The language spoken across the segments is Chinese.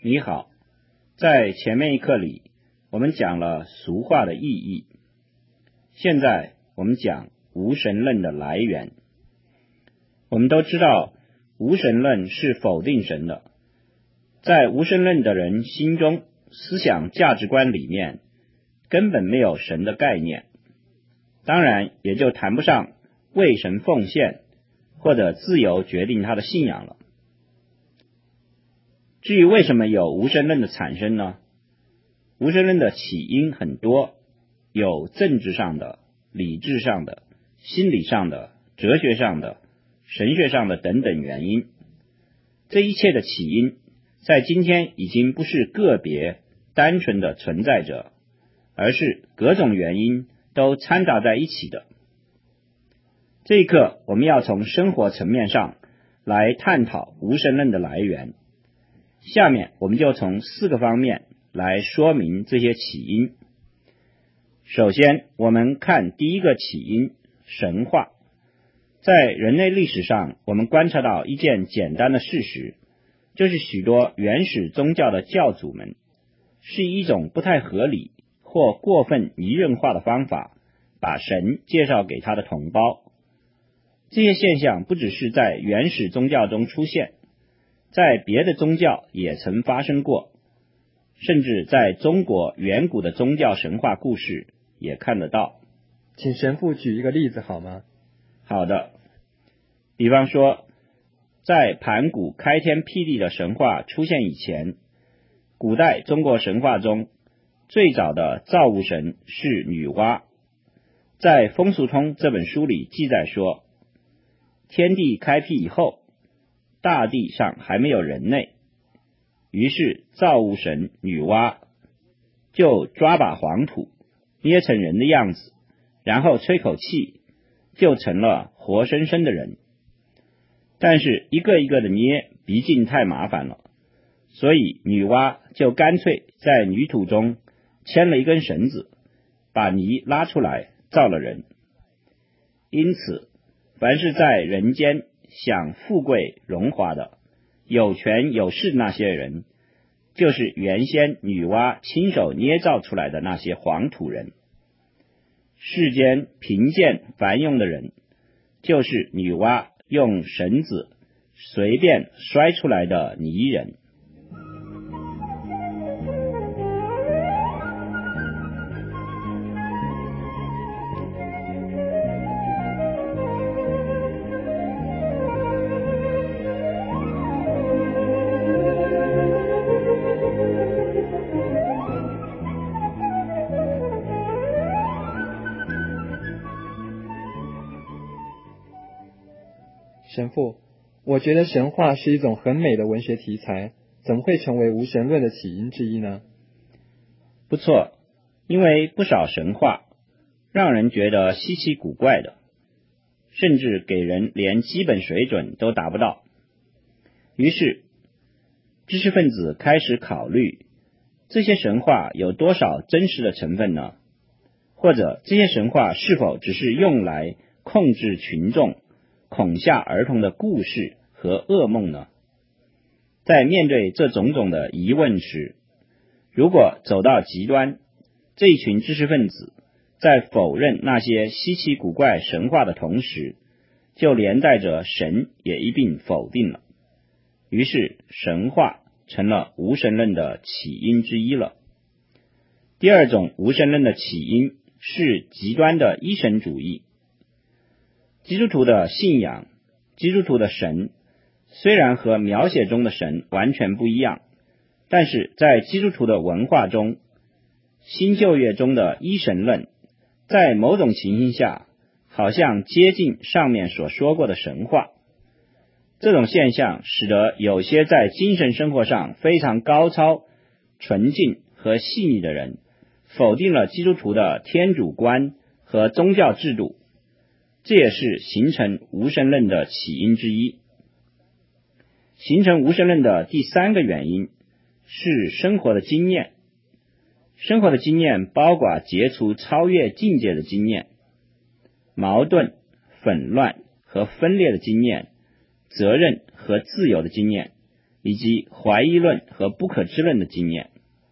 你好，在前面一课里，我们讲了俗话的意义。现在我们讲无神论的来源。我们都知道，无神论是否定神的。在无神论的人心中，思想价值观里面根本没有神的概念，当然也就谈不上为神奉献或者自由决定他的信仰了。至于为什么有无神论的产生呢？无神论的起因很多，有政治上的、理智上的、心理上的、哲学上的、神学上的等等原因。这一切的起因在今天已经不是个别单纯的存在着，而是各种原因都掺杂在一起的。这一课我们要从生活层面上来探讨无神论的来源。下面我们就从4个方面来说明这些起因。首先，我们看第一个起因，神话。在人类历史上，我们观察到一件简单的事实，就是许多原始宗教的教主们是以一种不太合理或过分拟人化的方法，把神介绍给他的同胞。这些现象不只是在原始宗教中出现，在别的宗教也曾发生过，甚至在中国远古的宗教神话故事也看得到。 请神父举一个例子好吗？ 好的，比方说，在盘古开天辟地的神话出现以前，古代中国神话中最早的造物神是女娲。在《风俗通》这本书里记载说，天地开辟以后，大地上还没有人类，于是造物神女娲就抓把黄土捏成人的样子，然后吹口气，就成了活生生的人。但是一个一个的捏，毕竟太麻烦了，所以女娲就干脆在泥土中牵了一根绳子，把泥拉出来造了人。因此，凡是在人间享富贵荣华的、有权有势的那些人，就是原先女娲亲手捏造出来的那些黄土人。世间贫贱繁庸的人，就是女娲用绳子随便摔出来的泥人。 神父，我觉得神话是一种很美的文学题材，怎么会成为无神论的起因之一呢？ 不错，因为不少神话让人觉得稀奇古怪的，甚至给人连基本水准都达不到。于是知识分子开始考虑，这些神话有多少真实的成分呢？或者这些神话是否只是用来控制群众、恐吓儿童的故事和噩梦呢？在面对这种种的疑问时，如果走到极端，这一群知识分子在否认那些稀奇古怪神话的同时，就连带着神也一并否定了。于是神话成了无神论的起因之一了。第二种无神论的起因是极端的一神主义。基督徒的信仰，基督徒的神，虽然和描写中的神完全不一样，但是在基督徒的文化中，新旧约中的一神论，在某种情形下，好像接近上面所说过的神话。这种现象使得有些在精神生活上非常高超、纯净和细腻的人，否定了基督徒的天主观和宗教制度。这也是形成无神论的起因之一。形成无神论的第3个原因是生活的经验。生活的经验包括结除超越境界的经验，矛盾、纷乱和分裂的经验，责任和自由的经验， 以及怀疑论和不可知论的经验。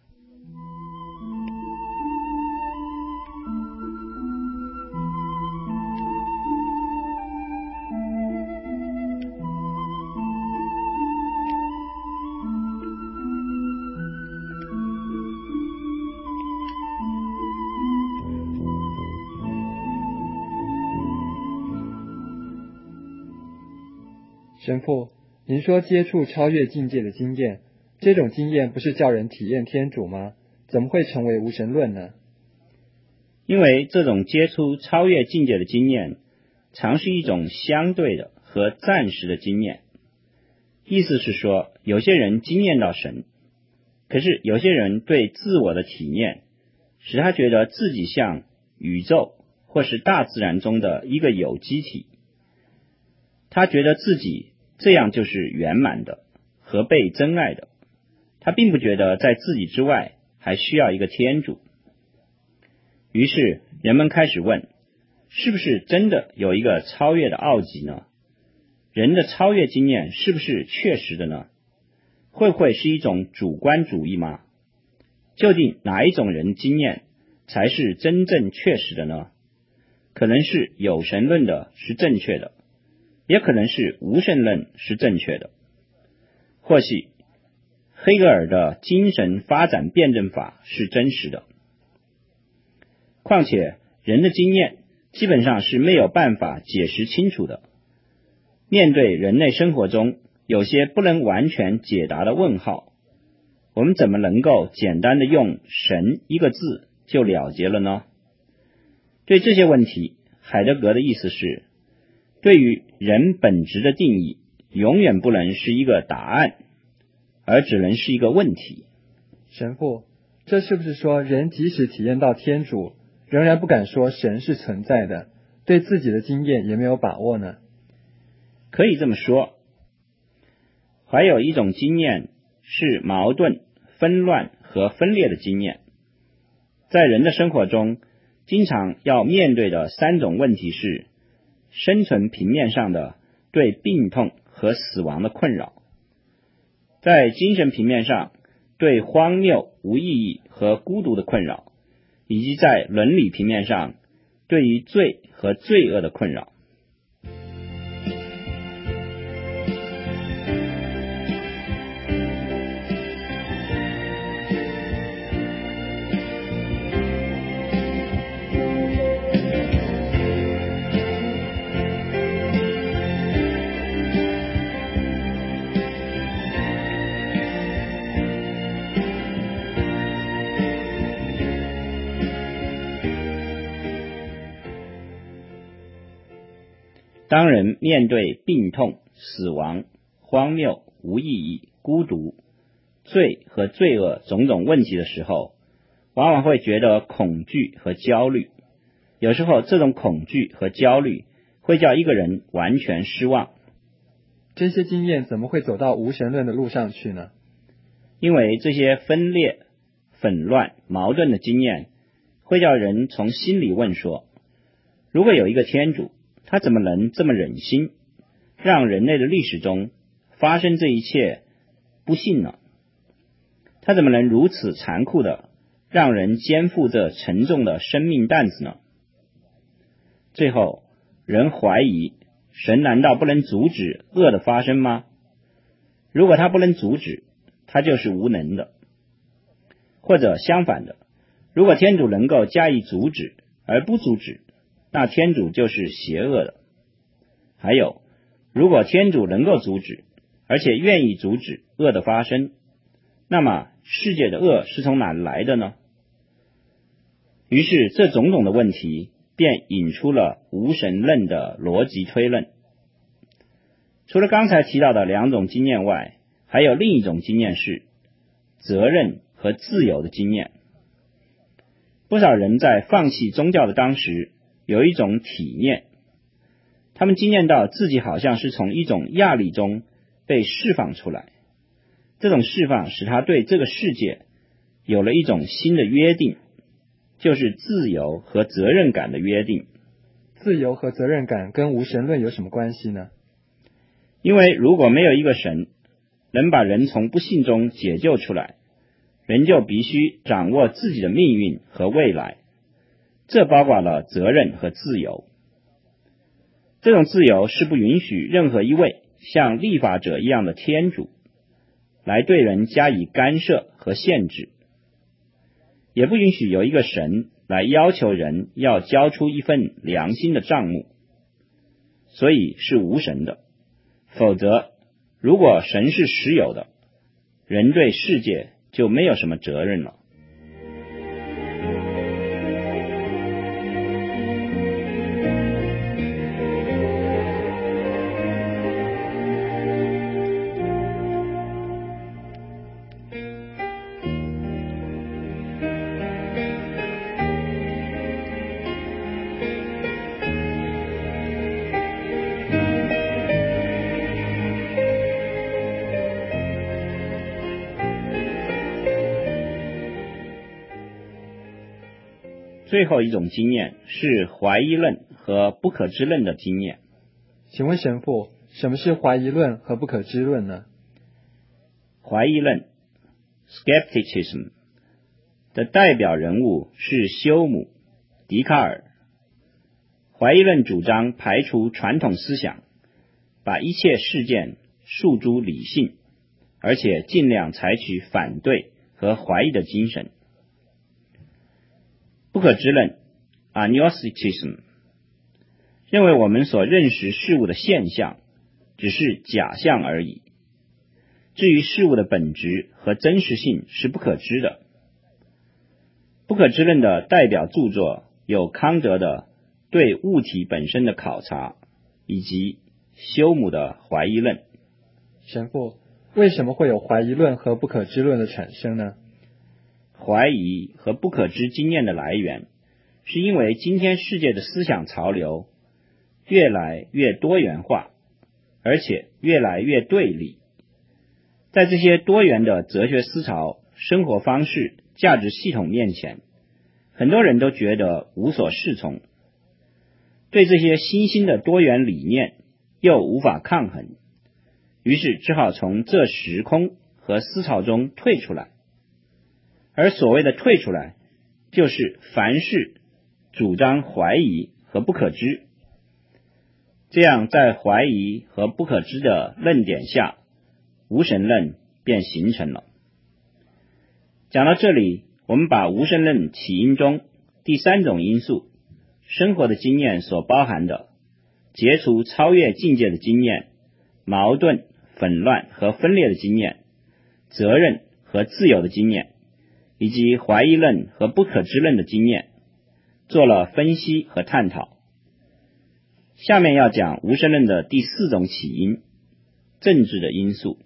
神父，您说接触超越境界的经验，这种经验不是叫人体验天主吗？怎么会成为无神论呢？ 因为这种接触超越境界的经验，常是一种相对的和暂时的经验。意思是说，有些人经验到神，可是有些人对自我的体验，使他觉得自己像宇宙或是大自然中的一个有机体，他觉得自己这样就是圆满的和被真爱的，他并不觉得在自己之外还需要一个天主。于是人们开始问，是不是真的有一个超越的奥迹呢？人的超越经验是不是确实的呢？会不会是一种主观主义吗？究竟哪一种人经验才是真正确实的呢？可能是有神论的是正确的，也可能是无神论是正确的。或许黑格尔的精神发展辩证法是真实的。况且人的经验基本上是没有办法解释清楚的。面对人类生活中有些不能完全解答的问号，我们怎么能够简单的用神一个字就了结了呢？对这些问题，海德格的意思是，对于人本质的定义永远不能是一个答案，而只能是一个问题。 神父，这是不是说人即使体验到天主，仍然不敢说神是存在的，对自己的经验也没有把握呢？ 可以这么说。还有一种经验是矛盾、纷乱和分裂的经验。在人的生活中，经常要面对的三种问题是：生存平面上的对病痛和死亡的困扰，在精神平面上对荒谬、无意义和孤独的困扰，以及在伦理平面上对于罪和罪恶的困扰。当人面对病痛、死亡、荒谬、无意义、孤独、罪和罪恶种种问题的时候，往往会觉得恐惧和焦虑。有时候这种恐惧和焦虑会叫一个人完全失望。 这些经验怎么会走到无神论的路上去呢？ 因为这些分裂、纷乱、矛盾的经验会叫人从心里问说，如果有一个天主，他怎么能这么忍心让人类的历史中发生这一切不幸呢？他怎么能如此残酷的让人肩负这沉重的生命担子呢？最后，人怀疑，神难道不能阻止恶的发生吗？如果他不能阻止，他就是无能的。或者相反的，如果天主能够加以阻止而不阻止，那天主就是邪恶的。还有，如果天主能够阻止，而且愿意阻止恶的发生，那么世界的恶是从哪来的呢？于是这种种的问题便引出了无神论的逻辑推论。除了刚才提到的两种经验外，还有另一种经验是责任和自由的经验。不少人在放弃宗教的当时有一种体验，他们经验到自己好像是从一种压力中被释放出来，这种释放使他对这个世界有了一种新的约定，就是自由和责任感的约定。 自由和责任感跟无神论有什么关系呢？ 因为如果没有一个神， 能把人从不幸中解救出来，人就必须掌握自己的命运和未来，这包括了责任和自由。这种自由是不允许任何一位像立法者一样的天主来对人加以干涉和限制，也不允许有一个神来要求人要交出一份良心的账目，所以是无神的。否则，如果神是实有的，人对世界就没有什么责任了。最后一种经验是怀疑论和不可知论的经验。 请问神父，什么是怀疑论和不可知论呢？ 怀疑论 skepticism 的代表人物是休姆、笛卡尔。怀疑论主张排除传统思想，把一切事件诉诸理性，而且尽量采取反对和怀疑的精神。不可知论 agnosticism 认为我们所认识事物的现象只是假象而已，至于事物的本质和真实性是不可知的。不可知论的代表著作有康德的对物体本身的考察，以及休姆的怀疑论。 神父，为什么会有怀疑论和不可知论的产生呢？ 怀疑和不可知经验的来源，是因为今天世界的思想潮流越来越多元化，而且越来越对立。在这些多元的哲学思潮、生活方式、价值系统面前，很多人都觉得无所适从，对这些新兴的多元理念又无法抗衡，于是只好从这时空和思潮中退出来。而所谓的退出来，就是凡事主张怀疑和不可知。这样在怀疑和不可知的论点下，无神论便形成了。讲到这里，我们把无神论起因中第三种因素，生活的经验所包含的解除超越境界的经验、矛盾、纷乱和分裂的经验、责任和自由的经验，以及怀疑论和不可知论的经验，做了分析和探讨。下面要讲无神论的第四种起因，政治的因素。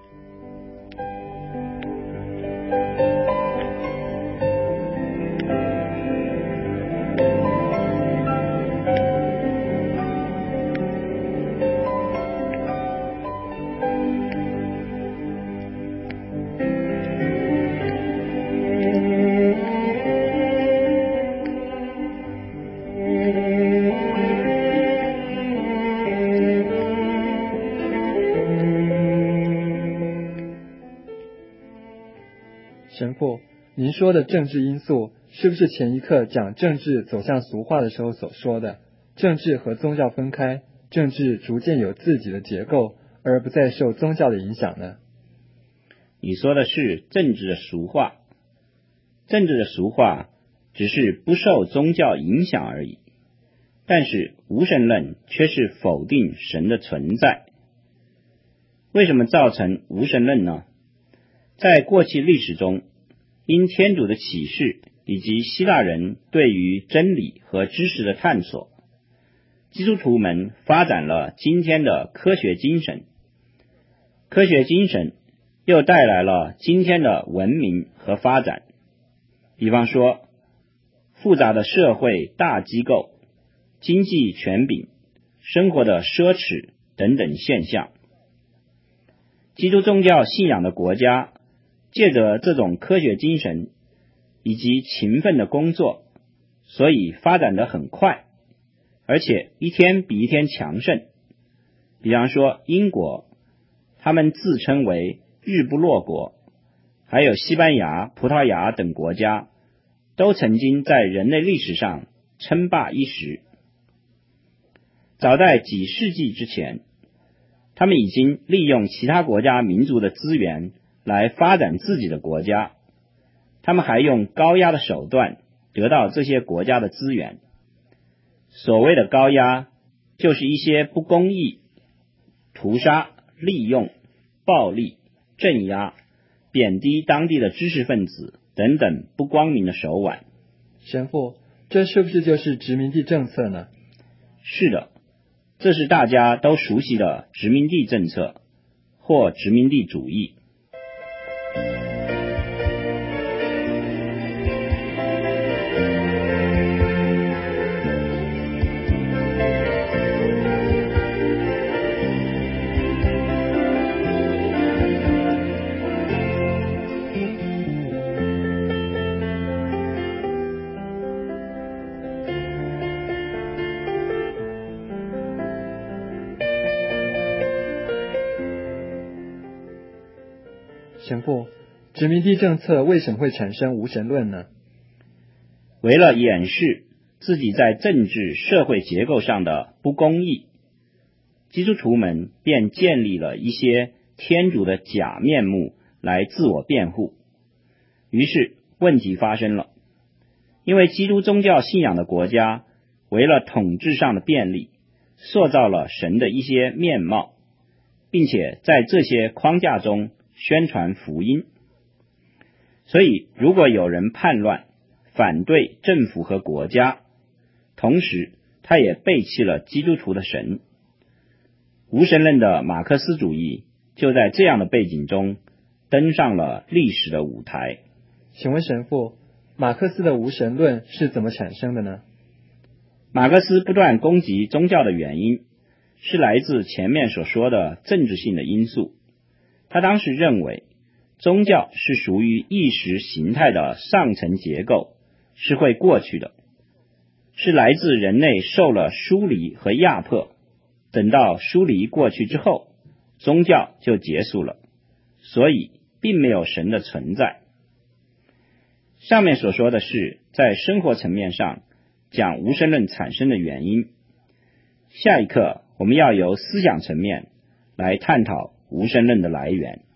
神父，您说的政治因素是不是前一刻讲政治走向俗化的时候所说的，政治和宗教分开，政治逐渐有自己的结构，而不再受宗教的影响呢？ 你说的是政治的俗化，政治的俗化只是不受宗教影响而已，但是无神论却是否定神的存在。为什么造成无神论呢？在过去历史中，因天主的启示以及希腊人对于真理和知识的探索，基督徒们发展了今天的科学精神，科学精神又带来了今天的文明和发展。比方说，复杂的社会大机构、经济权柄、生活的奢侈等等现象。基督宗教信仰的国家借着这种科学精神以及勤奋的工作，所以发展得很快，而且一天比一天强盛。比方说英国， 他们自称为日不落国，还有西班牙、葡萄牙等国家，都曾经在人类历史上称霸一时。早在几世纪之前，他们已经利用其他国家民族的资源来发展自己的国家，他们还用高压的手段得到这些国家的资源。所谓的高压，就是一些不公义、屠杀、利用、暴力、镇压、贬低当地的知识分子等等不光明的手腕。 神父，这是不是就是殖民地政策呢？ 是的，这是大家都熟悉的殖民地政策或殖民地主义。 神父，殖民地政策为什么会产生无神论呢？ 为了掩饰自己在政治社会结构上的不公义，基督徒们便建立了一些天主的假面目来自我辩护。于是问题发生了，因为基督宗教信仰的国家为了统治上的便利，塑造了神的一些面貌，并且在这些框架中宣传福音。所以如果有人叛乱，反对政府和国家，同时他也背弃了基督徒的神，无神论的马克思主义就在这样的背景中登上了历史的舞台。 请问神父，马克思的无神论是怎么产生的呢？ 马克思不断攻击宗教的原因，是来自前面所说的政治性的因素。他当时认为，宗教是属于意识形态的上层结构，是会过去的，是来自人类受了疏离和压迫，等到疏离过去之后，宗教就结束了，所以并没有神的存在。上面所说的是在生活层面上讲无神论产生的原因，下一课我们要由思想层面来探讨无神论的来源。